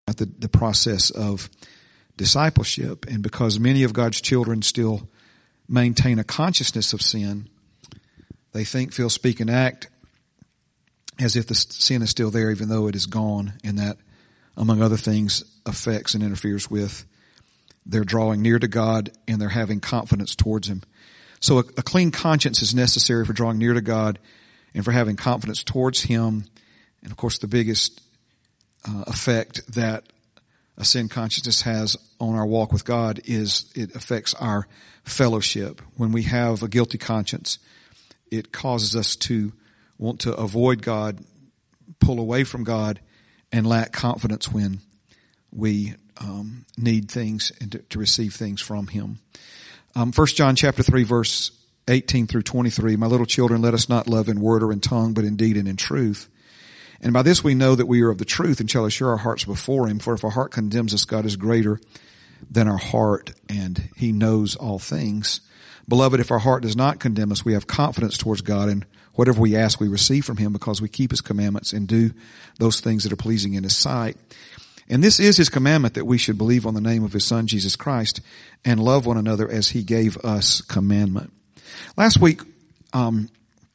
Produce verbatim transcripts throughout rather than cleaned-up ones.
about the, the process of discipleship. And because many of God's children still maintain a consciousness of sin, they think, feel, speak, and act as if the sin is still there even though it is gone, and that, among other things, affects and interferes with their drawing near to God and their having confidence towards Him. So a, a clean conscience is necessary for drawing near to God and for having confidence towards Him. And of course, the biggest uh, effect that a sin consciousness has on our walk with God is it affects our fellowship. When we have a guilty conscience, it causes us to want to avoid God, pull away from God, and lack confidence when we um, need things and to, to receive things from Him. Um, First John chapter three, verse eighteen through twenty-three. My little children, let us not love in word or in tongue, but in deed and in truth. And by this we know that we are of the truth and shall assure our hearts before Him. For if our heart condemns us, God is greater than our heart, and He knows all things. Beloved, if our heart does not condemn us, we have confidence towards God, and whatever we ask, we receive from Him, because we keep His commandments and do those things that are pleasing in His sight. And this is His commandment, that we should believe on the name of His Son, Jesus Christ, and love one another as He gave us commandment. Last week, um,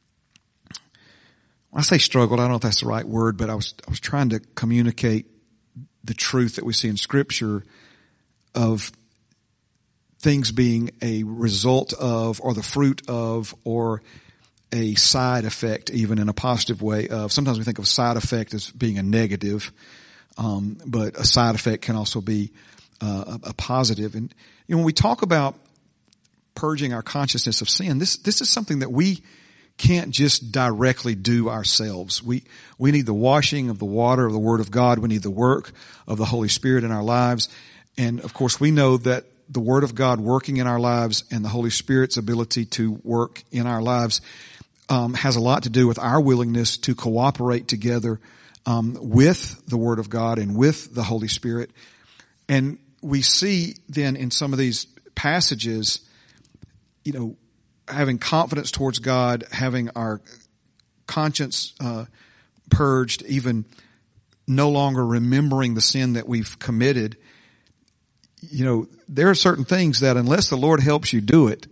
I say struggled, I don't know if that's the right word, but I was, I was trying to communicate the truth that we see in Scripture of things being a result of, or the fruit of, or a side effect, even in a positive way of. Sometimes we think of side effect as being a negative, um, but a side effect can also be uh, a, a positive. And you know, when we talk about purging our consciousness of sin, this this is something that we can't just directly do ourselves. We we need the washing of the water of the Word of God. We need the work of the Holy Spirit in our lives. And of course, we know that the Word of God working in our lives and the Holy Spirit's ability to work in our lives um, has a lot to do with our willingness to cooperate together um, with the Word of God and with the Holy Spirit. And we see then in some of these passages, you know, having confidence towards God, having our conscience uh, purged, even no longer remembering the sin that we've committed. You know, there are certain things that unless the Lord helps you do it,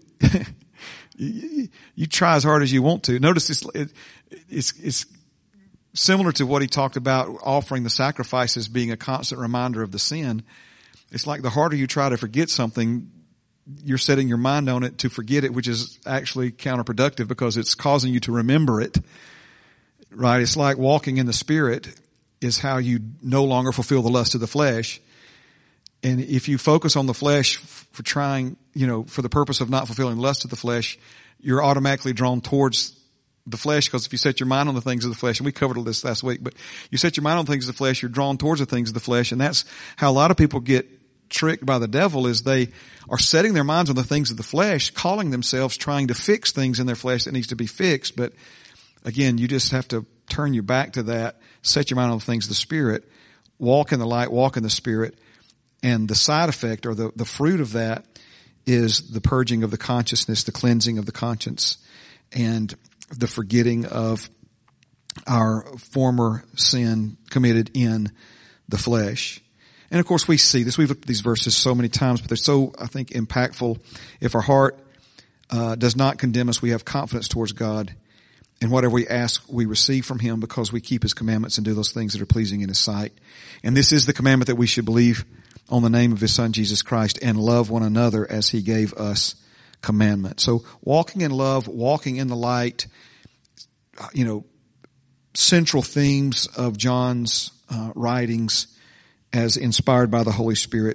you, you try as hard as you want to. Notice this, it, it's, it's similar to what he talked about, offering the sacrifices being a constant reminder of the sin. It's like the harder you try to forget something, you're setting your mind on it to forget it, which is actually counterproductive because it's causing you to remember it. Right? It's like walking in the Spirit is how you no longer fulfill the lust of the flesh. And if you focus on the flesh for trying, you know, for the purpose of not fulfilling the lust of the flesh, you're automatically drawn towards the flesh, because if you set your mind on the things of the flesh, and we covered all this last week, but you set your mind on the things of the flesh, you're drawn towards the things of the flesh. And that's how a lot of people get tricked by the devil, is they are setting their minds on the things of the flesh, calling themselves trying to fix things in their flesh that needs to be fixed. But again, you just have to turn your back to that, set your mind on the things of the Spirit, walk in the light, walk in the Spirit. And the side effect, or the, the fruit of that, is the purging of the consciousness, the cleansing of the conscience, and the forgetting of our former sin committed in the flesh. And of course we see this, we've looked at these verses so many times, but they're so, I think, impactful. If our heart uh, does not condemn us, we have confidence towards God. And whatever we ask, we receive from Him, because we keep His commandments and do those things that are pleasing in His sight. And this is the commandment, that we should believe on the name of His Son, Jesus Christ, and love one another as He gave us commandment. So walking in love, walking in the light, you know, central themes of John's uh, writings as inspired by the Holy Spirit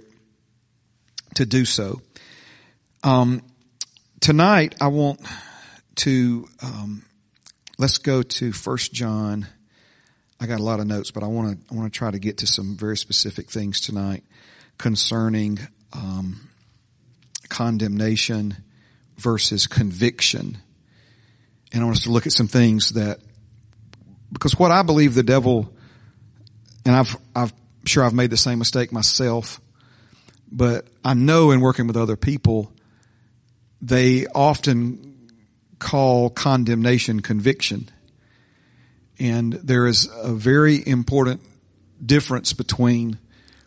to do so. Um, tonight I want to, um, let's go to First John. I got a lot of notes, but I want to, I want to try to get to some very specific things tonight concerning, um, condemnation versus conviction. And I want us to look at some things that, because what I believe the devil, and I've, I've, sure I've made the same mistake myself, but I know in working with other people, they often call condemnation conviction. And there is a very important difference between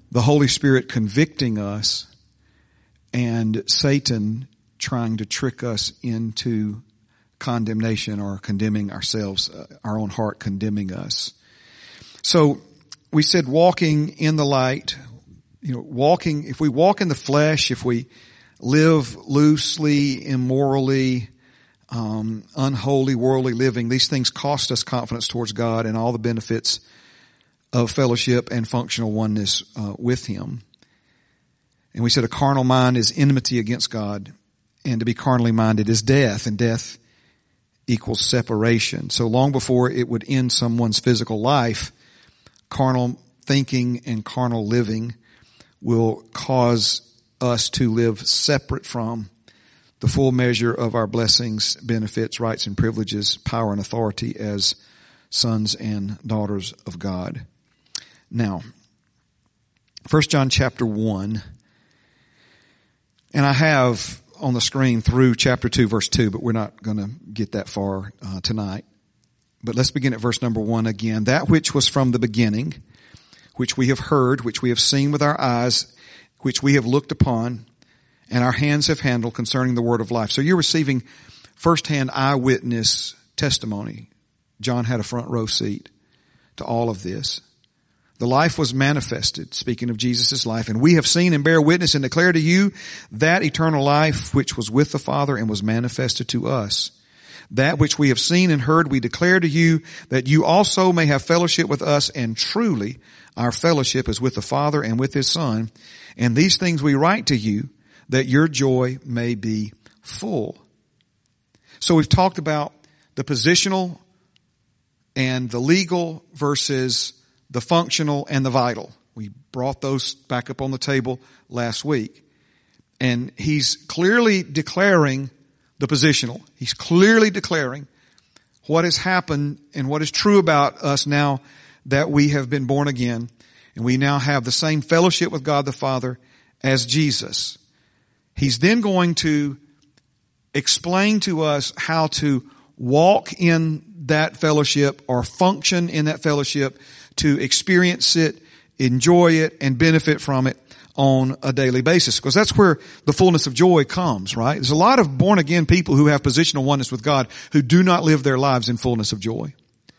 the Holy Spirit convicting us and Satan trying to trick us into condemnation or condemning ourselves, uh, our own heart condemning us. So we said walking in the light, you know, walking, if we walk in the flesh, if we live loosely, immorally, um, unholy, worldly living, these things cost us confidence towards God and all the benefits of fellowship and functional oneness uh, with Him. And we said a carnal mind is enmity against God, and to be carnally minded is death, and death equals separation. So long before it would end someone's physical life, carnal thinking and carnal living will cause us to live separate from the full measure of our blessings, benefits, rights, and privileges, power, and authority as sons and daughters of God. Now, First John chapter one, and I have on the screen through chapter two, verse two, but we're not going to get that far uh, tonight. But let's begin at verse number one again. That which was from the beginning, which we have heard, which we have seen with our eyes, which we have looked upon, and our hands have handled concerning the word of life. So you're receiving firsthand eyewitness testimony. John had a front row seat to all of this. The life was manifested, speaking of Jesus' life, and we have seen and bear witness and declare to you that eternal life which was with the Father and was manifested to us. That which we have seen and heard we declare to you, that you also may have fellowship with us, and truly our fellowship is with the Father and with His Son. And these things we write to you, that your joy may be full. So we've talked about the positional and the legal versus the functional and the vital. We brought those back up on the table last week. And he's clearly declaring the positional. He's clearly declaring what has happened and what is true about us now that we have been born again. And we now have the same fellowship with God the Father as Jesus. He's then going to explain to us how to walk in that fellowship or function in that fellowship, to experience it, enjoy it, and benefit from it on a daily basis. Because that's where the fullness of joy comes, right? There's a lot of born-again people who have positional oneness with God who do not live their lives in fullness of joy.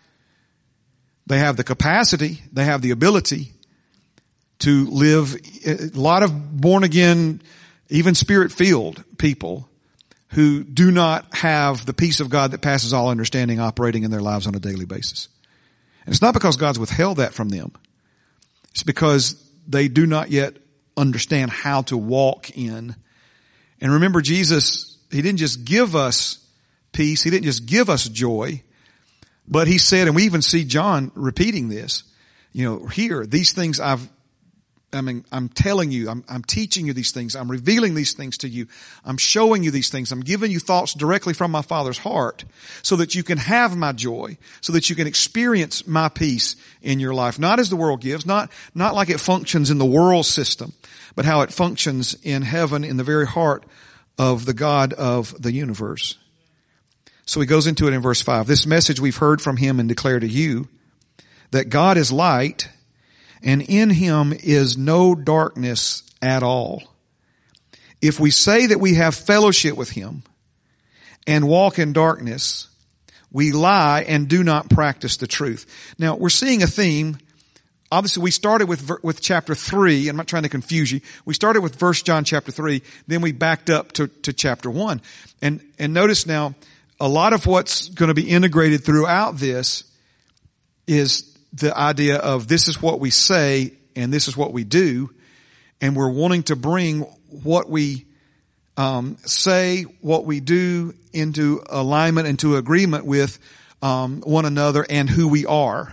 They have the capacity, they have the ability to live. A lot of born-again, even spirit-filled people who do not have the peace of God that passes all understanding operating in their lives on a daily basis. And it's not because God's withheld that from them. It's because they do not yet understand how to walk in. And remember, Jesus, He didn't just give us peace. He didn't just give us joy. But He said, and we even see John repeating this, you know, here, these things I've, I mean, I'm telling you, I'm, I'm teaching you these things. I'm revealing these things to you. I'm showing you these things. I'm giving you thoughts directly from my Father's heart so that you can have my joy, so that you can experience my peace in your life. Not as the world gives, not, not like it functions in the world system, but how it functions in heaven, in the very heart of the God of the universe. So he goes into it in verse five. This message we've heard from Him and declare to you, that God is light, and in Him is no darkness at all. If we say that we have fellowship with Him and walk in darkness, we lie and do not practice the truth. Now, we're seeing a theme. Obviously, we started with with chapter three. I'm not trying to confuse you. We started with First John chapter three. Then we backed up to, to chapter one. And, and notice now, a lot of what's going to be integrated throughout this is the idea of this is what we say and this is what we do, and we're wanting to bring what we um, say, what we do into alignment, into agreement with um, one another and who we are.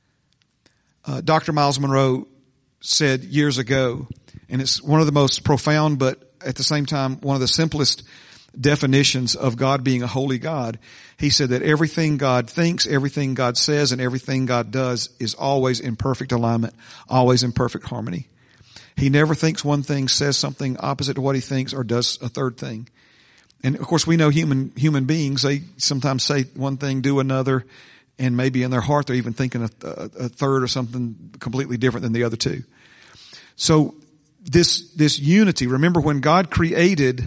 Uh, Doctor Miles Monroe said years ago, and it's one of the most profound but at the same time one of the simplest definitions of God being a holy God. He said that everything God thinks, everything God says, and everything God does is always in perfect alignment, always in perfect harmony. He never thinks one thing, says something opposite to what He thinks, or does a third thing. And of course we know human, human beings, they sometimes say one thing, do another, and maybe in their heart they're even thinking a, a, a third or something completely different than the other two. So this, this unity, remember when God created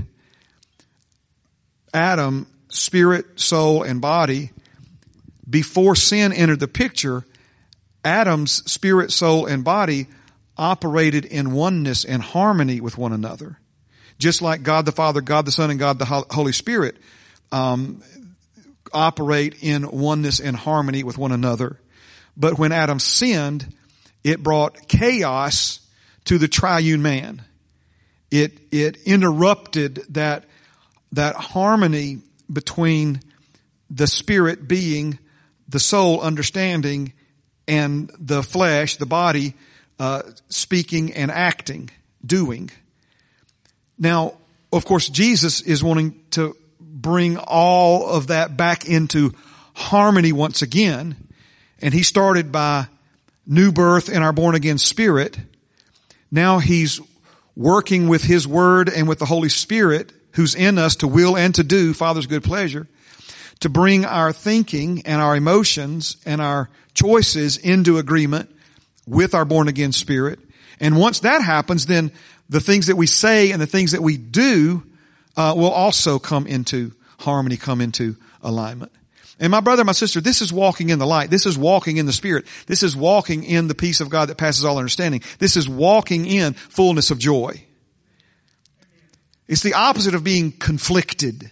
Adam, spirit, soul, and body, before sin entered the picture, Adam's spirit, soul, and body operated in oneness and harmony with one another. Just like God the Father, God the Son, and God the Holy Spirit um, operate in oneness and harmony with one another. But when Adam sinned, it brought chaos to the triune man. It it interrupted that that harmony between the spirit being, the soul understanding, and the flesh, the body, uh, speaking and acting, doing. Now, of course, Jesus is wanting to bring all of that back into harmony once again. And he started by new birth in our born again spirit. Now he's working with his word and with the Holy Spirit who's in us to will and to do Father's good pleasure, to bring our thinking and our emotions and our choices into agreement with our born again spirit. And once that happens, then the things that we say and the things that we do uh, will also come into harmony, come into alignment. And my brother, my sister, this is walking in the light. This is walking in the Spirit. This is walking in the peace of God that passes all understanding. This is walking in fullness of joy. It's the opposite of being conflicted.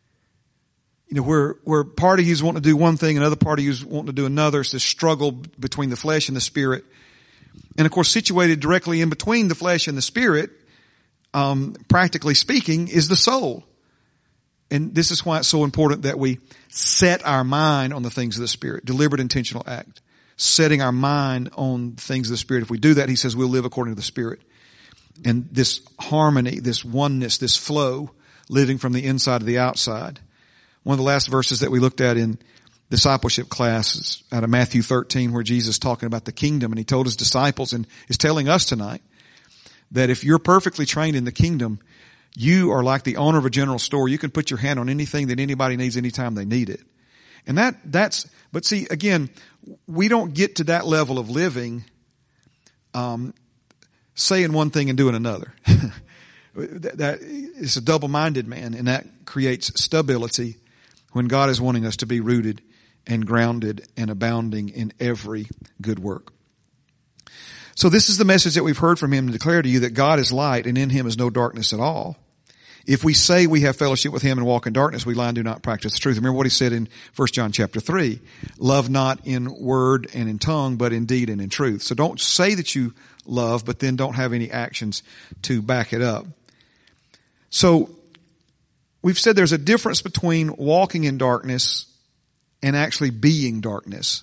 You know, where, where part of you's wanting to do one thing, another part of you's wanting to do another. It's this struggle between the flesh and the Spirit. And of course, situated directly in between the flesh and the Spirit, um, practically speaking, is the soul. And this is why it's so important that we set our mind on the things of the Spirit. Deliberate, intentional act. Setting our mind on things of the Spirit. If we do that, he says we'll live according to the Spirit. And this harmony, this oneness, this flow, living from the inside to the outside. One of the last verses that we looked at in discipleship class is out of Matthew thirteen, where Jesus is talking about the kingdom, and he told his disciples and is telling us tonight that if you're perfectly trained in the kingdom, you are like the owner of a general store. You can put your hand on anything that anybody needs anytime they need it. And that, that's, but see, again, we don't get to that level of living, um, saying one thing and doing another. that, that is a double-minded man, and that creates stability when God is wanting us to be rooted and grounded and abounding in every good work. So this is the message that we've heard from him to declare to you that God is light and in him is no darkness at all. If we say we have fellowship with him and walk in darkness, we lie and do not practice the truth. Remember what he said in First John chapter three. Love not in word and in tongue, but in deed and in truth. So don't say that you love, but then don't have any actions to back it up. So we've said there's a difference between walking in darkness and actually being darkness.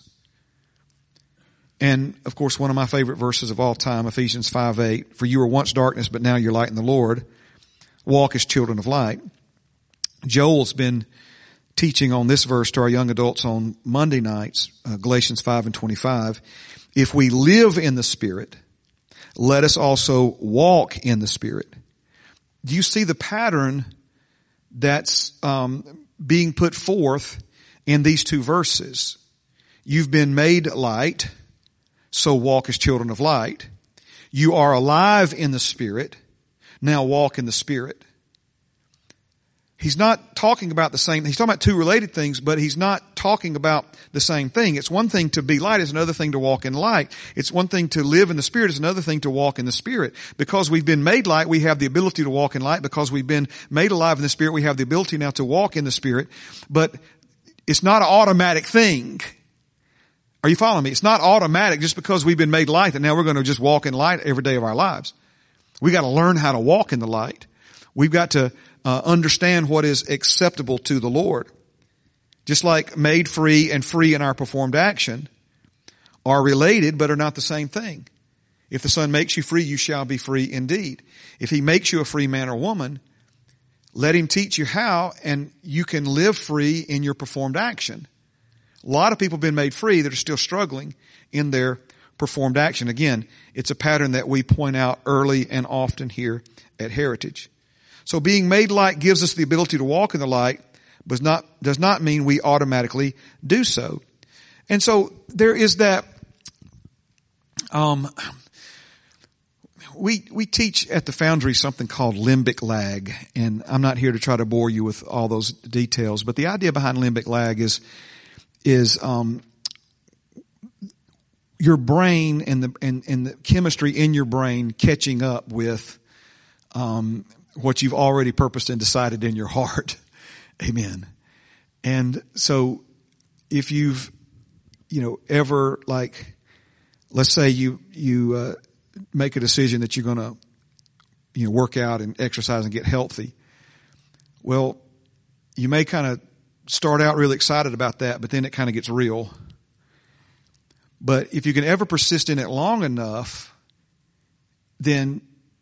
And, of course, one of my favorite verses of all time, Ephesians five eight, for you were once darkness, but now you're light in the Lord. Walk as children of light. Joel's been teaching on this verse to our young adults on Monday nights, uh, Galatians five and twenty-five. If we live in the Spirit, let us also walk in the Spirit. Do you see the pattern that's um, being put forth in these two verses? You've been made light, so walk as children of light. You are alive in the Spirit, now walk in the Spirit. He's not talking about the same, he's talking about two related things, but he's not talking about the same thing. It's one thing to be light, it's another thing to walk in light. It's one thing to live in the Spirit, it's another thing to walk in the Spirit. Because we've been made light, we have the ability to walk in light. Because we've been made alive in the Spirit, we have the ability now to walk in the Spirit. But it's not an automatic thing. Are you following me? It's not automatic just because we've been made light that now we're going to just walk in light every day of our lives. We got to learn how to walk in the light. We've got to uh, understand what is acceptable to the Lord. Just like made free and free in our performed action are related but are not the same thing. If the Son makes you free, you shall be free indeed. If he makes you a free man or woman, let him teach you how, and you can live free in your performed action. A lot of people have been made free that are still struggling in their performed action. Again, it's a pattern that we point out early and often here at Heritage. So being made light gives us the ability to walk in the light, but not, does not mean we automatically do so. And so there is that, um, we, we teach at the Foundry something called limbic lag, and I'm not here to try to bore you with all those details, but the idea behind limbic lag is, is, um, your brain and the, and, and the chemistry in your brain catching up with, um, what you've already purposed and decided in your heart. Amen. And so if you've, you know, ever like, let's say you, you, uh, make a decision that you're going to, you know, work out and exercise and get healthy. Well, you may kind of start out really excited about that, but then it kind of gets real. But if you can ever persist in it long enough, then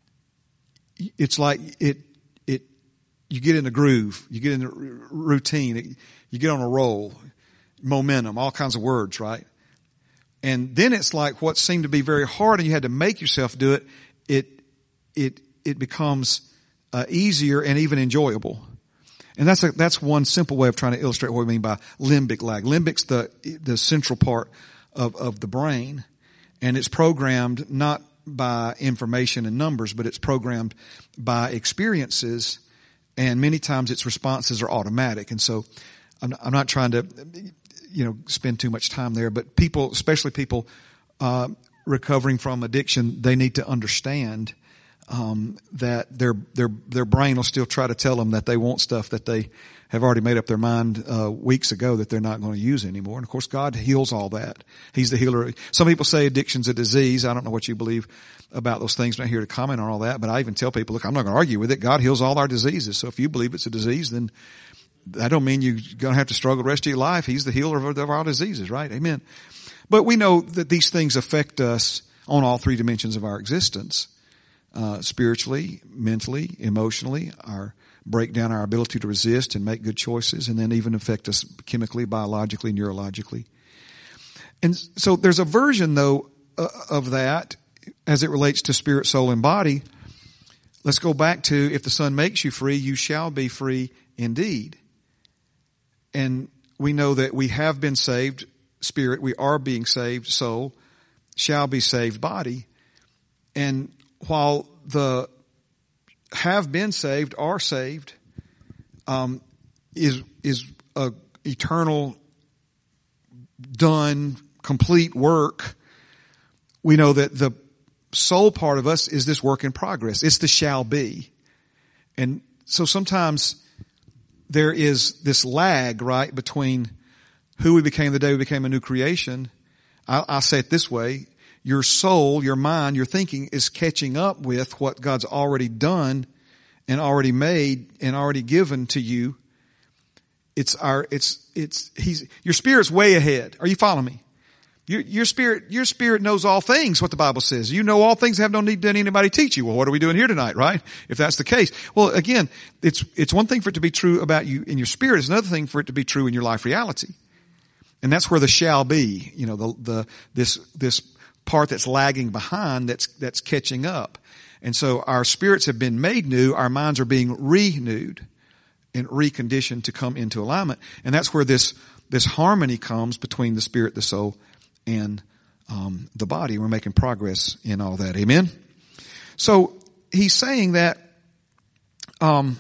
it's like it, it, you get in a groove, you get in a routine, you get on a roll, momentum, all kinds of words, right? And then it's like what seemed to be very hard and you had to make yourself do it, it, it, it becomes uh, easier and even enjoyable. And that's a, that's one simple way of trying to illustrate what we mean by limbic lag. Limbic's the, the central part of, of the brain, and it's programmed not by information and numbers, but it's programmed by experiences, and many times its responses are automatic. And so I'm, I'm not trying to, you know, spend too much time there, but people, especially people, uh, recovering from addiction, they need to understand, um, that their, their, their brain will still try to tell them that they want stuff that they have already made up their mind, uh, weeks ago that they're not going to use anymore. And of course, God heals all that. He's the healer. Some people say addiction's a disease. I don't know what you believe about those things. I'm not here to comment on all that, but I even tell people, look, I'm not going to argue with it. God heals all our diseases. So if you believe it's a disease, then that don't mean you're going to have to struggle the rest of your life. He's the healer of, of our diseases, right? Amen. But we know that these things affect us on all three dimensions of our existence, uh, spiritually, mentally, emotionally, our break down our ability to resist and make good choices, and then even affect us chemically, biologically, neurologically. And so there's a version, though, uh, of that as it relates to spirit, soul, and body. Let's go back to, if the Son makes you free, you shall be free indeed. And we know that we have been saved, spirit, we are being saved, soul, shall be saved, body. And while the have been saved, are saved, um, is, is a eternal, done, complete work, we know that the soul part of us is this work in progress. It's the shall be. And so sometimes there is this lag, right, between who we became the day we became a new creation. I'll, I'll say it this way. Your soul, your mind, your thinking is catching up with what God's already done and already made and already given to you. It's our, it's, it's, he's, your spirit's way ahead. Are you following me? Your, your spirit, your spirit knows all things, what the Bible says. You know all things, have no need to anybody teach you. Well, what are we doing here tonight, right? If that's the case. Well, again, it's, it's one thing for it to be true about you in your spirit. It's another thing for it to be true in your life reality. And that's where the shall be, you know, the, the, this, this part that's lagging behind, that's, that's catching up. And so our spirits have been made new. Our minds are being renewed and reconditioned to come into alignment. And that's where this, this harmony comes between the spirit, the soul, and um, the body. We're making progress in all that. Amen. So he's saying that um,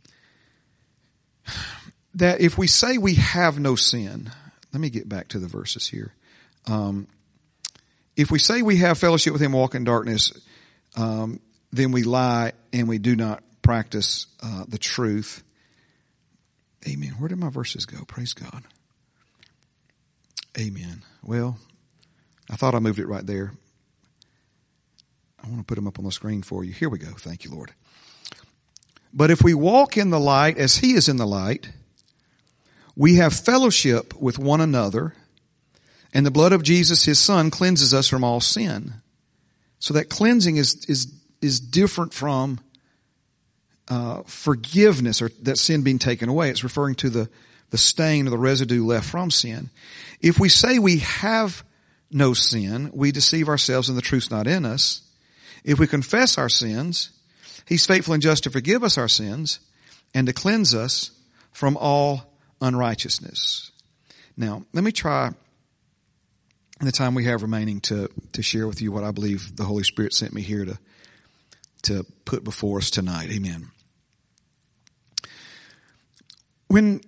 that if we say we have no sin, let me get back to the verses here. Um, if we say we have fellowship with him, walk in darkness, um, then we lie and we do not practice uh, the truth. Amen. Where did my verses go? Praise God. Amen. Well, I thought I moved it right there. I want to put them up on the screen for you. Here we go. Thank you, Lord. But if we walk in the light as he is in the light, we have fellowship with one another, and the blood of Jesus, his Son, cleanses us from all sin. So that cleansing is is is different from uh, forgiveness, or that sin being taken away. It's referring to the, the stain or the residue left from sin. If we say we have no sin, we deceive ourselves and the truth's not in us. If we confess our sins, he's faithful and just to forgive us our sins and to cleanse us from all unrighteousness. Now, let me try in the time we have remaining to, to share with you what I believe the Holy Spirit sent me here to, to put before us tonight. Amen. When,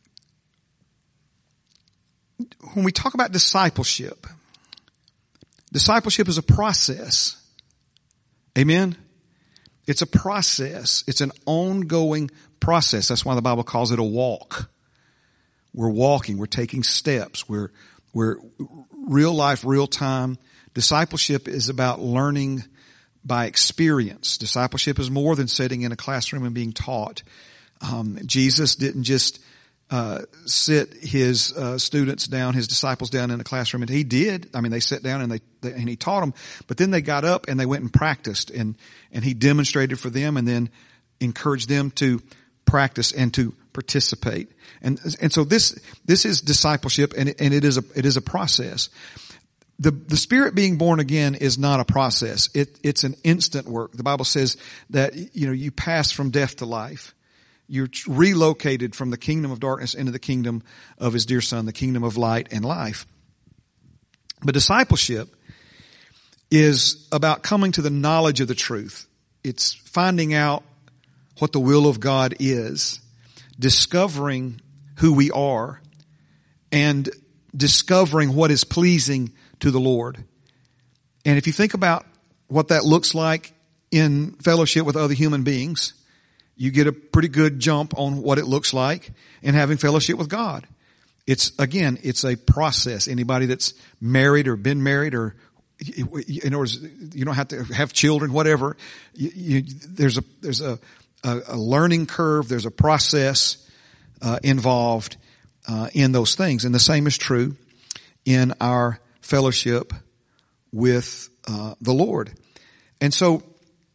when we talk about discipleship, discipleship is a process. Amen? It's a process. It's an ongoing process. That's why the Bible calls it a walk. We're walking. We're taking steps. We're, we're real life, real time. Discipleship is about learning by experience. Discipleship is more than sitting in a classroom and being taught. Um, Jesus didn't just uh sit his uh students down, his disciples down in a classroom, and he did. I mean, they sat down and they, they and he taught them, but then they got up and they went and practiced, and and he demonstrated for them and then encouraged them to practice and to participate. And and so this this is discipleship, and and it is a it is a process. The the Spirit being born again is not a process. It it's an instant work. The Bible says that, you know, you pass from death to life. You're relocated from the kingdom of darkness into the kingdom of his dear Son, the kingdom of light and life. But discipleship is about coming to the knowledge of the truth. It's finding out what the will of God is, discovering who we are, and discovering what is pleasing to the Lord. And if you think about what that looks like in fellowship with other human beings, you get a pretty good jump on what it looks like in having fellowship with God. It's, again, it's a process. Anybody that's married or been married, or in other words, you don't have to have children, whatever. You, you, there's a, there's a, a, a learning curve. There's a process, uh, involved, uh, in those things. And the same is true in our fellowship with, uh, the Lord. And so,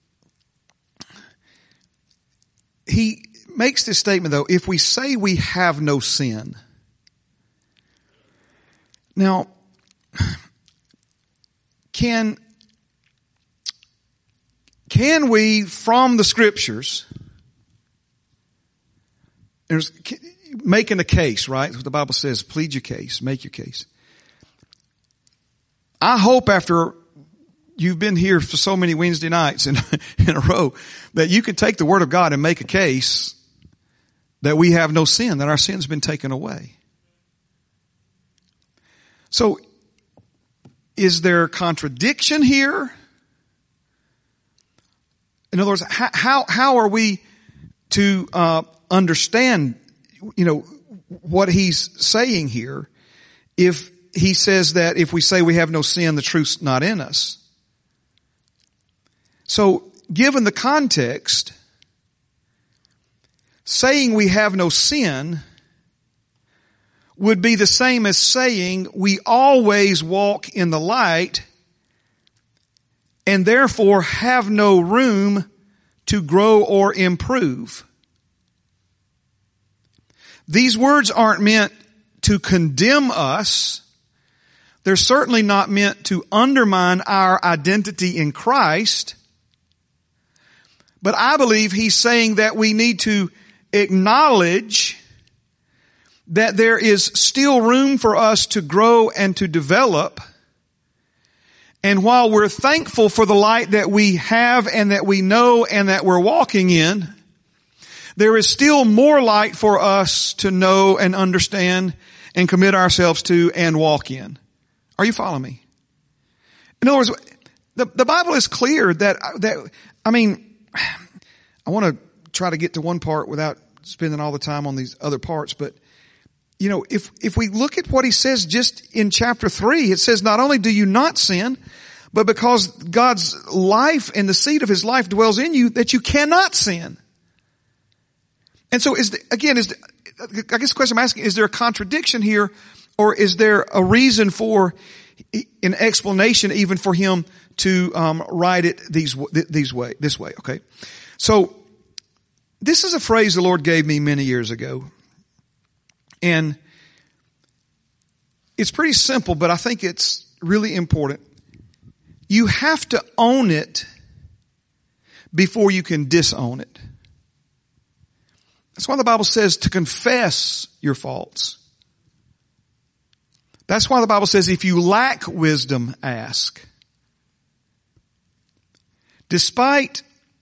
he makes this statement, though, if we say we have no sin. Now, can, can we, from the Scriptures, there's making a case, right? The Bible says, plead your case, make your case. I hope after you've been here for so many Wednesday nights in, in a row that you can take the Word of God and make a case that we have no sin, that our sin's been taken away. So, is there contradiction here? In other words, how, how, how are we to, uh, understand, you know, what he's saying here if he says that if we say we have no sin, the truth's not in us? So, given the context, saying we have no sin would be the same as saying we always walk in the light and therefore have no room to grow or improve. These words aren't meant to condemn us. They're certainly not meant to undermine our identity in Christ. But I believe he's saying that we need to acknowledge that there is still room for us to grow and to develop. And while we're thankful for the light that we have and that we know and that we're walking in, there is still more light for us to know and understand and commit ourselves to and walk in. Are you following me? In other words, the, the Bible is clear that, that, I mean, I want to try to get to one part without spending all the time on these other parts, but you know, if, if we look at what he says just in chapter three, it says, not only do you not sin, but because God's life and the seed of his life dwells in you, that you cannot sin. And so is the, again, is the, I guess the question I'm asking, is there a contradiction here, or is there a reason for an explanation even for him to um, write it these these way this way? Okay, so this is a phrase the Lord gave me many years ago, and it's pretty simple, but I think it's really important. You have to own it before you can disown it. That's why the Bible says to confess your faults. That's why the Bible says if you lack wisdom, ask. Despite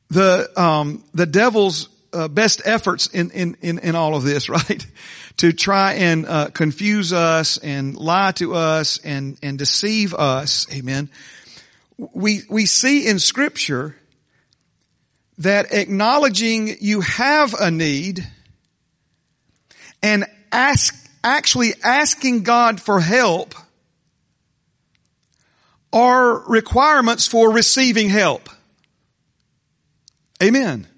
the, um, the devil's uh, best efforts in, in, in, in all of this, right? To try and, uh, confuse us and lie to us and, and deceive us. Amen. We, we see in Scripture that acknowledging you have a need and ask, actually asking God for help are requirements for receiving help. Amen.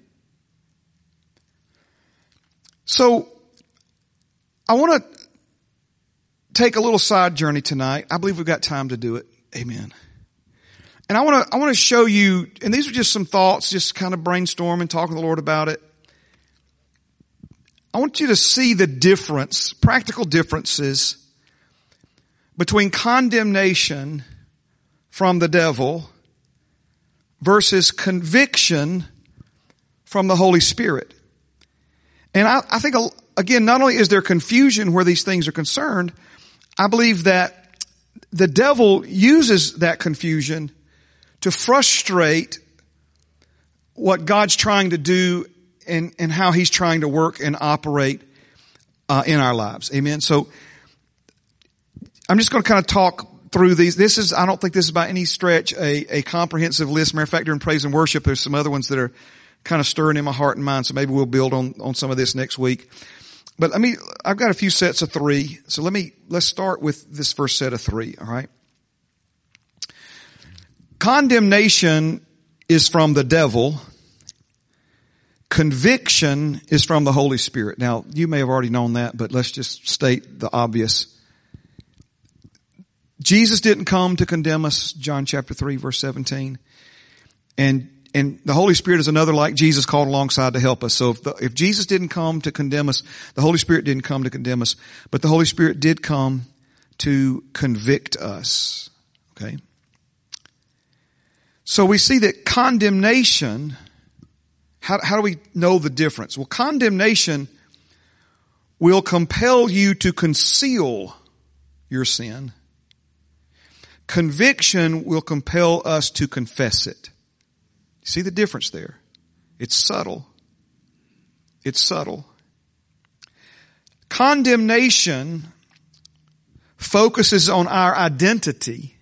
So, I want to take a little side journey tonight. I believe we've got time to do it. Amen. And I want to, I want to show you, and these are just some thoughts, just kind of brainstorming, talking to the Lord about it. I want you to see the difference, practical differences between condemnation from the devil versus conviction from the Holy Spirit. And I, I think, again, not only is there confusion where these things are concerned, I believe that the devil uses that confusion to frustrate what God's trying to do and, and how He's trying to work and operate uh, in our lives. Amen. So I'm just going to kind of talk through these. This is, I don't think this is by any stretch a, a comprehensive list. Matter of fact, during praise and worship, there's some other ones that are kind of stirring in my heart and mind. So maybe we'll build on, on some of this next week. But let me, I've got a few sets of three. So let me, let's start with this first set of three. All right. Condemnation is from the devil. Conviction is from the Holy Spirit. Now, you may have already known that, but let's just state the obvious. Jesus didn't come to condemn us, John chapter three, verse seventeen. And, and the Holy Spirit is another like Jesus called alongside to help us. So if, the, if Jesus didn't come to condemn us, the Holy Spirit didn't come to condemn us, but the Holy Spirit did come to convict us. Okay? So we see that condemnation, how, how do we know the difference? Well, condemnation will compel you to conceal your sin. Conviction will compel us to confess it. See the difference there? It's subtle. It's subtle. Condemnation focuses on our identity.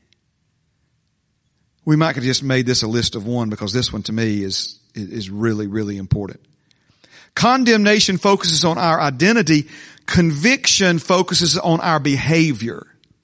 We might have just made this a list of one because this one to me is, is really, really important. Condemnation focuses on our identity. Conviction focuses on our behavior.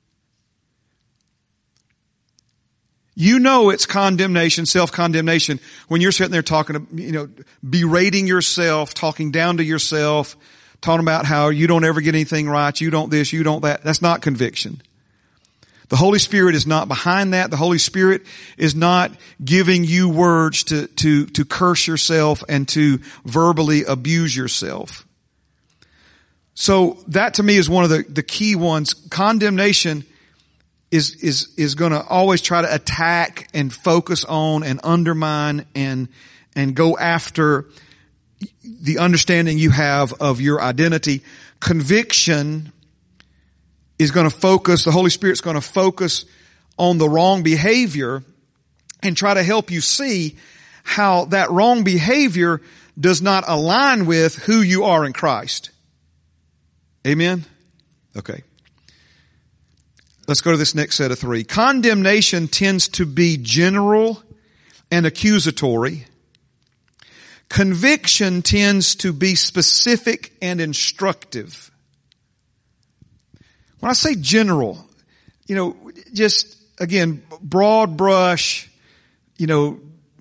You know it's condemnation, self-condemnation, when you're sitting there talking, you know, berating yourself, talking down to yourself, talking about how you don't ever get anything right, you don't this, you don't that. That's not conviction. The Holy Spirit is not behind that. The Holy Spirit is not giving you words to, to, to curse yourself and to verbally abuse yourself. So that to me is one of the, the key ones. Condemnation is, is, is going to always try to attack and focus on and undermine and, and go after the understanding you have of your identity. Conviction is going to focus, the Holy Spirit's going to focus on the wrong behavior and try to help you see how that wrong behavior does not align with who you are in Christ. Amen? Okay. Let's go to this next set of three. Condemnation tends to be general and accusatory. Conviction tends to be specific and instructive. When I say general, you know, just, again, broad brush, you know,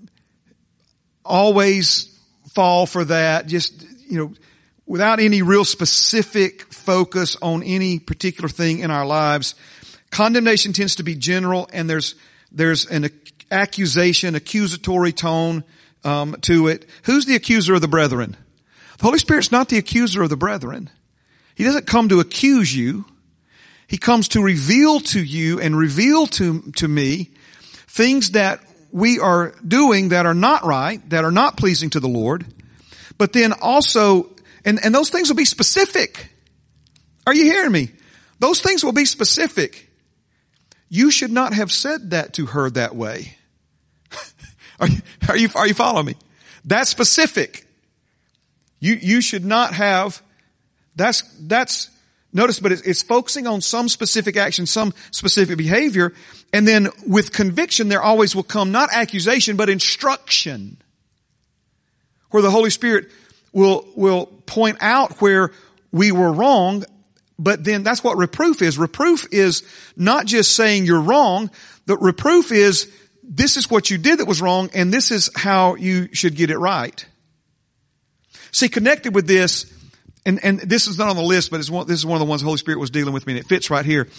always fall for that, just, you know, without any real specific focus on any particular thing in our lives. Condemnation tends to be general, and there's, there's an accusation, accusatory tone, um, to it. Who's the accuser of the brethren? The Holy Spirit's not the accuser of the brethren. He doesn't come to accuse you. He comes to reveal to you and reveal to, to me things that we are doing that are not right, that are not pleasing to the Lord. But then also, and, and those things will be specific. Are you hearing me? Those things will be specific. You should not have said that to her that way. Are you, are you, are you following me? That's specific. You, you should not have, that's, that's, notice, but it's, it's focusing on some specific action, some specific behavior. And then with conviction, there always will come not accusation, but instruction. Where the Holy Spirit will, will point out where we were wrong. But then that's what reproof is. Reproof is not just saying you're wrong. The reproof is, this is what you did that was wrong, and this is how you should get it right. See, connected with this, and, and this is not on the list, but it's one, this is one of the ones the Holy Spirit was dealing with me, and it fits right here.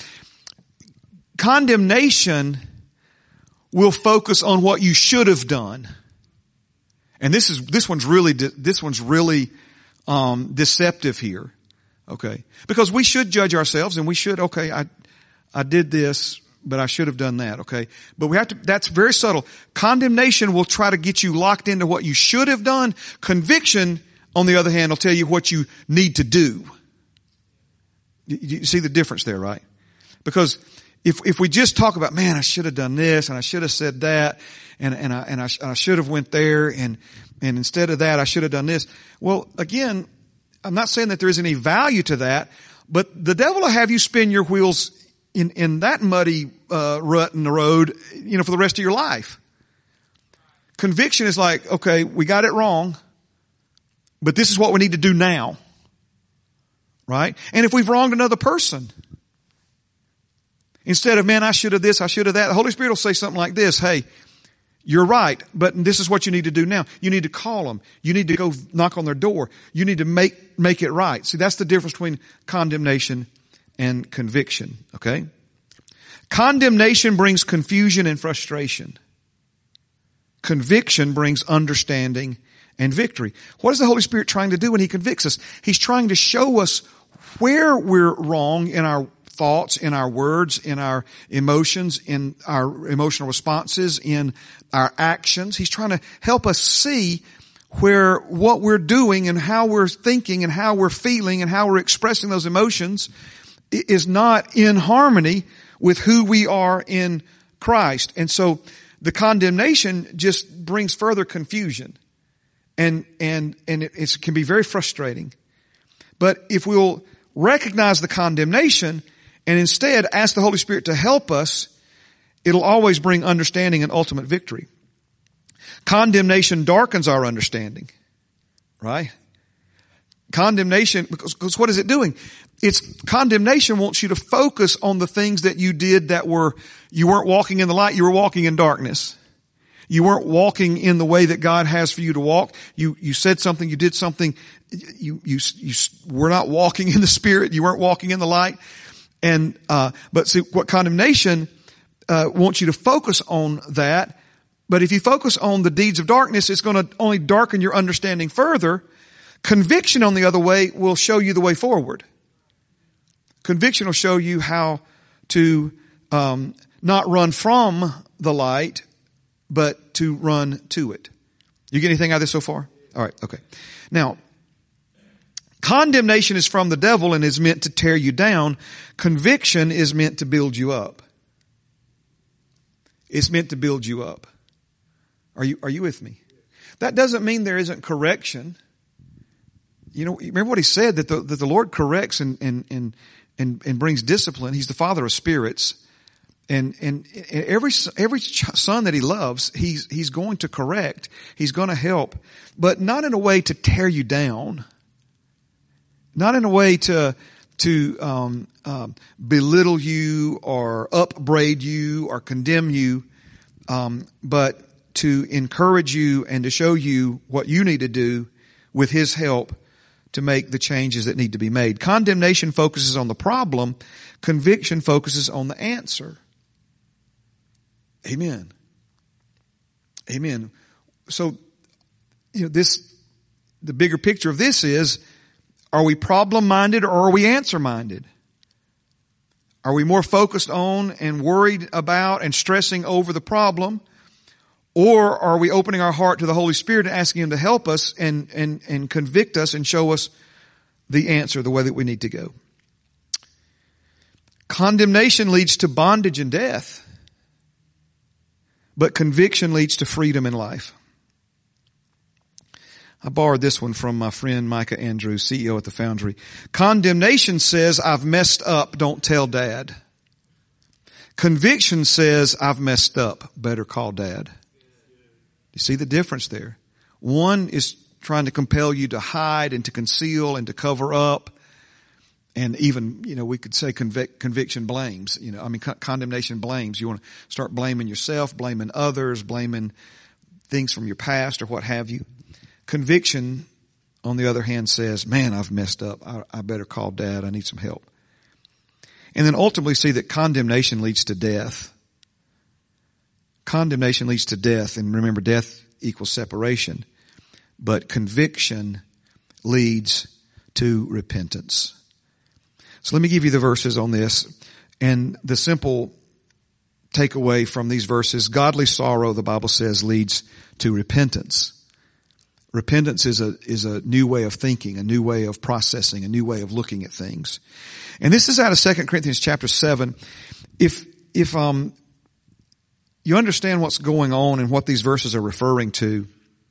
Condemnation will focus on what you should have done. And this is, this one's really, this one's really, um, deceptive here. Okay. Because we should judge ourselves, and we should, okay, I, I did this, but I should have done that. Okay. But we have to, that's very subtle. Condemnation will try to get you locked into what you should have done. Conviction, on the other hand, will tell you what you need to do. You, you see the difference there, right? Because if, if we just talk about, man, I should have done this, and I should have said that, and, and I, and I, and I should have went there, and, and instead of that, I should have done this. Well, again, I'm not saying that there is any value to that, but the devil will have you spin your wheels in, in that muddy, uh, rut in the road, you know, for the rest of your life. Conviction is like, okay, we got it wrong, but this is what we need to do now. Right? And if we've wronged another person, instead of, man, I should have this, I should have that, the Holy Spirit will say something like this, hey, you're right, but this is what you need to do now. You need to call them. You need to go knock on their door. You need to make, make it right. See, that's the difference between condemnation and conviction. Okay? Condemnation brings confusion and frustration. Conviction brings understanding and victory. What is the Holy Spirit trying to do when He convicts us? He's trying to show us where we're wrong in our thoughts, in our words, in our emotions, in our emotional responses, in our actions. He's trying to help us see where what we're doing and how we're thinking and how we're feeling and how we're expressing those emotions is not in harmony with who we are in Christ. And so the condemnation just brings further confusion. And, and, and it, it can be very frustrating. But if we'll recognize the condemnation and instead ask the Holy Spirit to help us, it'll always bring understanding and ultimate victory. Condemnation darkens our understanding. Right? Condemnation, because, because what is it doing? It's condemnation wants you to focus on the things that you did that were, you weren't walking in the light, you were walking in darkness. You weren't walking in the way that God has for you to walk. You, you said something, you did something, you, you, you were not walking in the Spirit, you weren't walking in the light. And, uh, but see, what condemnation, uh, wants you to focus on that. But if you focus on the deeds of darkness, it's going to only darken your understanding further. Conviction, on the other way, will show you the way forward. Conviction will show you how to, um, not run from the light, but to run to it. You get anything out of this so far? All right. Okay. Now, condemnation is from the devil and is meant to tear you down. Conviction is meant to build you up. It's meant to build you up. Are you, are you with me? That doesn't mean there isn't correction. You know, remember what he said, that the, that the Lord corrects and, and, and, and, and brings discipline. He's the Father of spirits. And, and every, every son that he loves, he's, he's going to correct. He's going to help, but not in a way to tear you down. Not in a way to, to, um, um, belittle you or upbraid you or condemn you, um, but to encourage you and to show you what you need to do with his help to make the changes that need to be made. Condemnation focuses on the problem. Conviction focuses on the answer. Amen. Amen. So, you know, this, the bigger picture of this is, are we problem-minded or are we answer-minded? Are we more focused on and worried about and stressing over the problem? Or are we opening our heart to the Holy Spirit and asking Him to help us and, and, and convict us and show us the answer, the way that we need to go? Condemnation leads to bondage and death. But conviction leads to freedom in life. I borrowed this one from my friend Micah Andrews, C E O at the Foundry. Condemnation says, I've messed up, don't tell Dad. Conviction says, I've messed up, better call Dad. You see the difference there? One is trying to compel you to hide and to conceal and to cover up. And even, you know, we could say convic- conviction blames, you know, I mean, co- condemnation blames. You want to start blaming yourself, blaming others, blaming things from your past or what have you. Conviction, on the other hand, says, man, I've messed up. I, I better call Dad. I need some help. And then ultimately see that condemnation leads to death. Condemnation leads to death. And remember, death equals separation. But conviction leads to repentance. So let me give you the verses on this. And the simple takeaway from these verses, godly sorrow, the Bible says, leads to repentance. Repentance is a, is a new way of thinking, a new way of processing, a new way of looking at things. And this is out of Second Corinthians chapter seven. If, if, um, you understand what's going on and what these verses are referring to,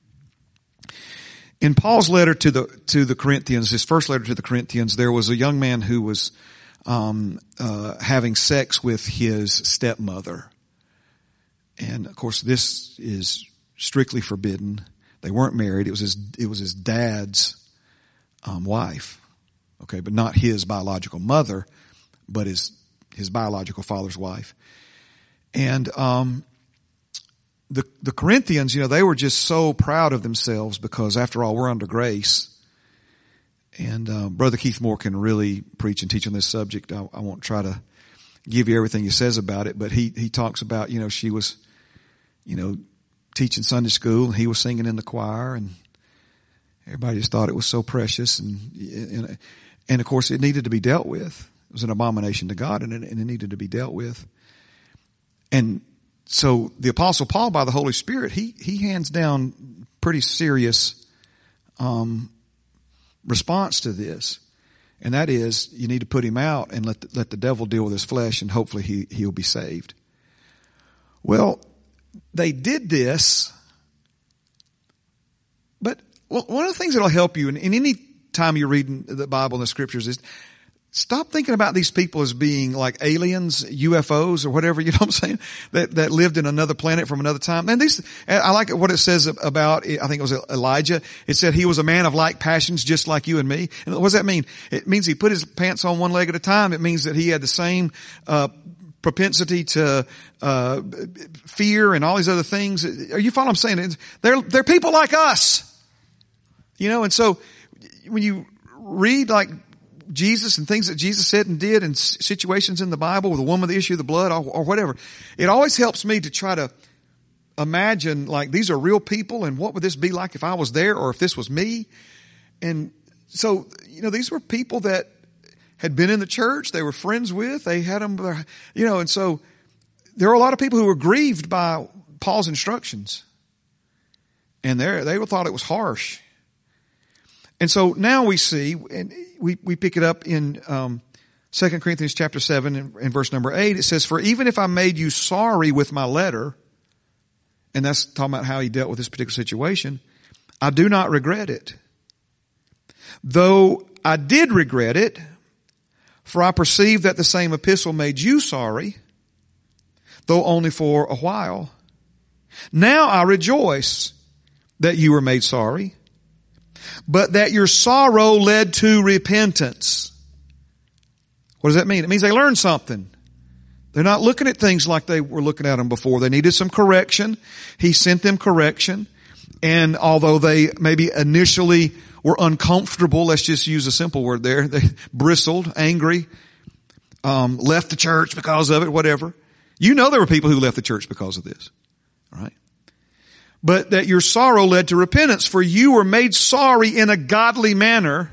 in Paul's letter to the, to the Corinthians, his first letter to the Corinthians, there was a young man who was, um, uh, having sex with his stepmother. And of course, this is strictly forbidden. They weren't married. It was his, it was his dad's, um, wife. Okay. But not his biological mother, but his, his biological father's wife. And, um, the, the Corinthians, you know, they were just so proud of themselves because after all, we're under grace. And, uh, Brother Keith Moore can really preach and teach on this subject. I, I won't try to give you everything he says about it, but he, he talks about, you know, she was, you know, teaching Sunday school and he was singing in the choir and everybody just thought it was so precious. And, and, and of course it needed to be dealt with. It was an abomination to God and it, and it needed to be dealt with. And so the Apostle Paul, by the Holy Spirit, he, he hands down pretty serious, um, response to this. And that is, you need to put him out and let the, let the devil deal with his flesh and hopefully he, he'll be saved. Well, they did this, but one of the things that'll help you in, in any time you're reading the Bible and the scriptures is stop thinking about these people as being like aliens, U F Os or whatever, you know what I'm saying, that, that lived in another planet from another time. And these, I like what it says about, I think it was Elijah. It said he was a man of like passions just like you and me. And what does that mean? It means he put his pants on one leg at a time. It means that he had the same, uh, propensity to, uh, fear and all these other things. Are you following what I'm saying? They're, they're people like us. You know, and so when you read like Jesus and things that Jesus said and did and situations in the Bible with a woman with the issue of the blood or, or whatever, it always helps me to try to imagine like these are real people and what would this be like if I was there or if this was me? And so, you know, these were people that had been in the church, they were friends with, they had them, you know, and so there are a lot of people who were grieved by Paul's instructions. And they they thought it was harsh. And so now we see, and we, we pick it up in um, Second Corinthians chapter seven and, and verse number eight. It says, for even if I made you sorry with my letter, and that's talking about how he dealt with this particular situation, I do not regret it. Though I did regret it, for I perceive that the same epistle made you sorry, though only for a while. Now I rejoice that you were made sorry, but that your sorrow led to repentance. What does that mean? It means they learned something. They're not looking at things like they were looking at them before. They needed some correction. He sent them correction. And although they maybe initially were uncomfortable, let's just use a simple word there, they bristled, angry, um, left the church because of it, whatever. You know there were people who left the church because of this. All right? But that your sorrow led to repentance, for you were made sorry in a godly manner,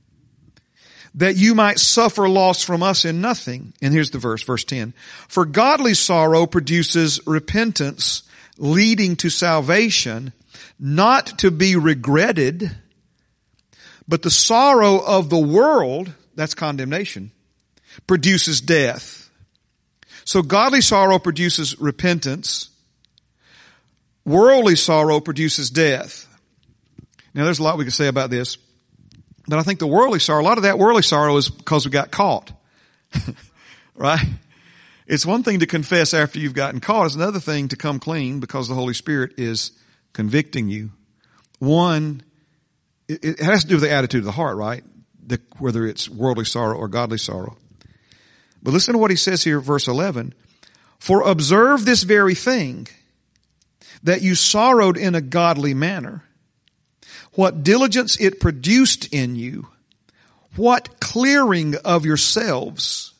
that you might suffer loss from us in nothing. And here's the verse, verse ten. For godly sorrow produces repentance, leading to salvation, not to be regretted, but the sorrow of the world, that's condemnation, produces death. So godly sorrow produces repentance. Worldly sorrow produces death. Now there's a lot we can say about this, but I think the worldly sorrow, a lot of that worldly sorrow is because we got caught. Right? It's one thing to confess after you've gotten caught. It's another thing to come clean because the Holy Spirit is convicting you. One, it, it has to do with the attitude of the heart, right? The, whether it's worldly sorrow or godly sorrow. But listen to what he says here, verse eleven. For observe this very thing, that you sorrowed in a godly manner. What diligence it produced in you. What clearing of yourselves.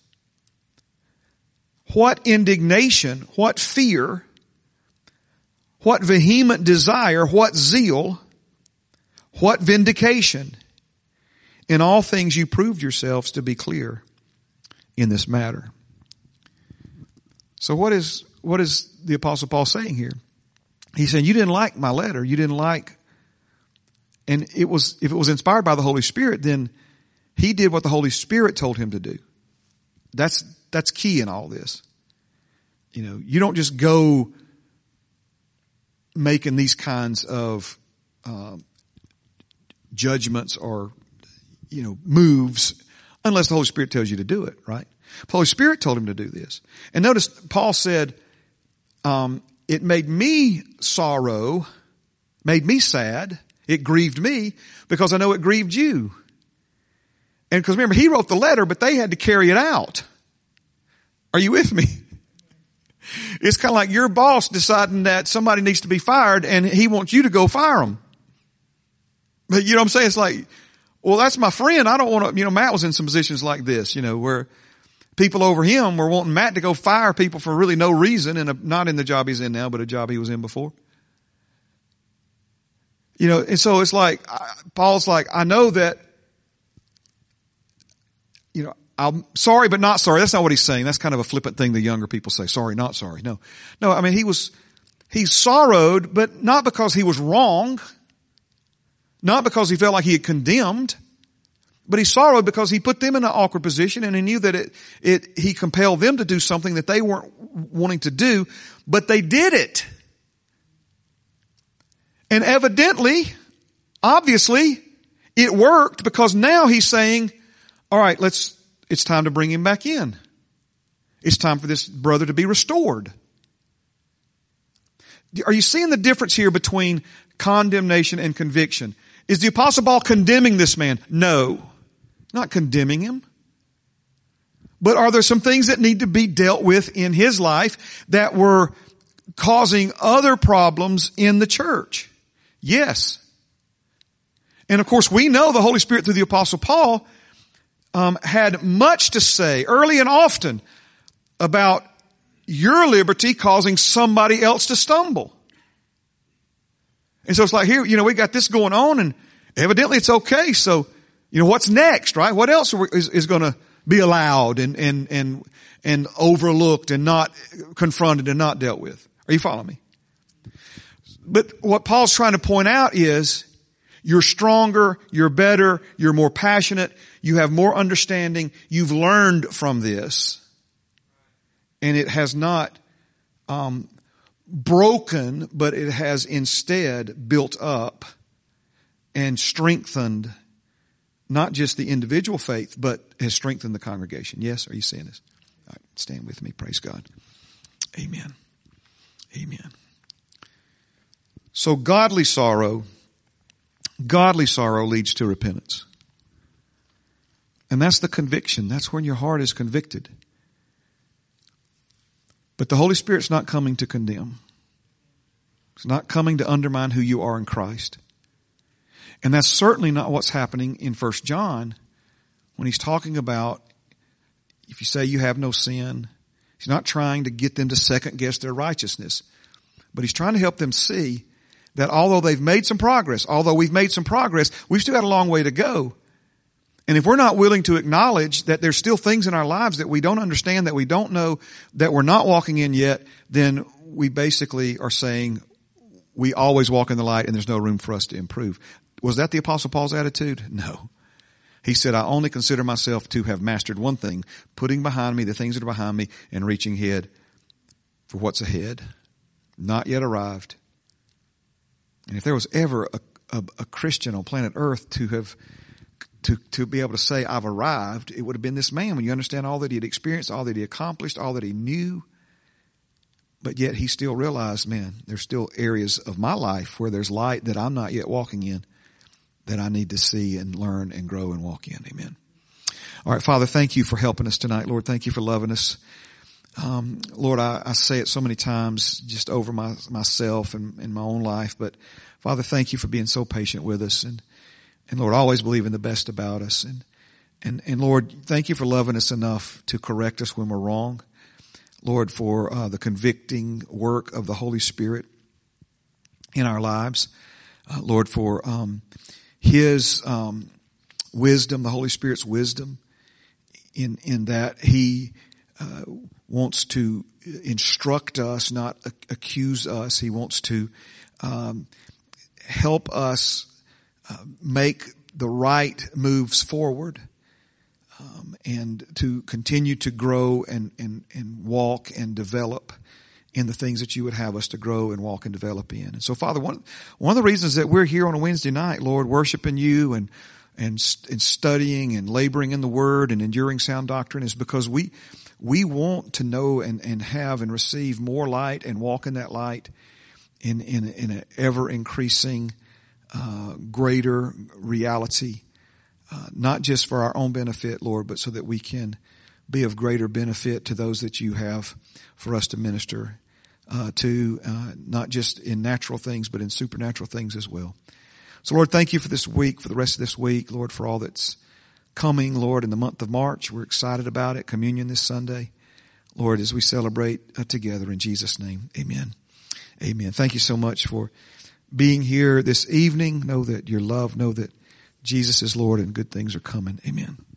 What indignation. What fear. What vehement desire. What zeal. What vindication. In all things you proved yourselves to be clear in this matter. So what is, what is the Apostle Paul saying here? He's saying, you didn't like my letter. You didn't like, and it was, if it was inspired by the Holy Spirit, then he did what the Holy Spirit told him to do. That's, that's key in all this. You know, you don't just go making these kinds of, um, judgments or, you know, moves unless the Holy Spirit tells you to do it, right? The Holy Spirit told him to do this. And notice Paul said, um, it made me sorrow, made me sad. It grieved me because I know it grieved you. And because remember, he wrote the letter, but they had to carry it out. Are you with me? It's kind of like your boss deciding that somebody needs to be fired and he wants you to go fire them. But you know what I'm saying? It's like, well, that's my friend. I don't want to, you know, Matt was in some positions like this, you know, where people over him were wanting Matt to go fire people for really no reason, and a, not in the job he's in now, but a job he was in before. You know, and so it's like, Paul's like, I know that, you know, I'm sorry, but not sorry. That's not what he's saying. That's kind of a flippant thing the younger people say. Sorry, not sorry. No, no, I mean, he was, he sorrowed, but not because he was wrong. Not because he felt like he had condemned, but he sorrowed because he put them in an awkward position, and he knew that it, it, he compelled them to do something that they weren't wanting to do, but they did it. And evidently, obviously, it worked because now he's saying, all right, let's, it's time to bring him back in. It's time for this brother to be restored. Are you seeing the difference here between condemnation and conviction? Is the Apostle Paul condemning this man? No. Not condemning him. But are there some things that need to be dealt with in his life that were causing other problems in the church? Yes. And of course we know the Holy Spirit through the Apostle Paul um, had much to say early and often about your liberty causing somebody else to stumble. And so it's like here, you know, we got this going on and evidently it's okay. So, you know, what's next, right? What else is, is going to be allowed and, and, and, and overlooked and not confronted and not dealt with? Are you following me? But what Paul's trying to point out is you're stronger, you're better, you're more passionate, you have more understanding, you've learned from this. And it has not, um, broken, but it has instead built up and strengthened not just the individual faith, but has strengthened the congregation. Yes, are you seeing this? All right, stand with me. Praise God. Amen. Amen. So godly sorrow, godly sorrow leads to repentance. And that's the conviction. That's when your heart is convicted. But the Holy Spirit's not coming to condemn. It's not coming to undermine who you are in Christ. And that's certainly not what's happening in First John when he's talking about if you say you have no sin. He's not trying to get them to second guess their righteousness. But he's trying to help them see that although they've made some progress, although we've made some progress, we've still got a long way to go. And if we're not willing to acknowledge that there's still things in our lives that we don't understand, that we don't know, that we're not walking in yet, then we basically are saying we always walk in the light and there's no room for us to improve. Was that the Apostle Paul's attitude? No. He said, I only consider myself to have mastered one thing, putting behind me the things that are behind me and reaching ahead for what's ahead. Not yet arrived. And if there was ever a, a, a Christian on planet Earth to have to to be able to say, I've arrived, it would have been this man when you understand all that he had experienced, all that he accomplished, all that he knew. But yet he still realized, man, there's still areas of my life where there's light that I'm not yet walking in that I need to see and learn and grow and walk in. Amen. All right, Father, thank you for helping us tonight. Lord, thank you for loving us. Um, Lord, I, I say it so many times just over my, myself and in my own life, but Father, thank you for being so patient with us and, and Lord, always believing the best about us. And, and, and Lord, thank you for loving us enough to correct us when we're wrong. Lord, for uh, the convicting work of the Holy Spirit in our lives. Uh, Lord, for um, His um, wisdom, the Holy Spirit's wisdom, in in that He uh, wants to instruct us, not a- accuse us. He wants to um, help us uh, make the right moves forward. Um, and to continue to grow and, and, and walk and develop in the things that you would have us to grow and walk and develop in. And so, Father, one, one of the reasons that we're here on a Wednesday night, Lord, worshiping you and, and, and studying and laboring in the Word and enduring sound doctrine is because we, we want to know and, and have and receive more light and walk in that light in, in, in an ever increasing, uh, greater reality. Uh, not just for our own benefit, Lord, but so that we can be of greater benefit to those that you have for us to minister uh, to, uh, not just in natural things, but in supernatural things as well. So, Lord, thank you for this week, for the rest of this week, Lord, for all that's coming, Lord, in the month of March. We're excited about it. Communion this Sunday, Lord, as we celebrate uh, together in Jesus' name. Amen. Amen. Thank you so much for being here this evening. Know that you're loved. Know that Jesus is Lord and good things are coming. Amen.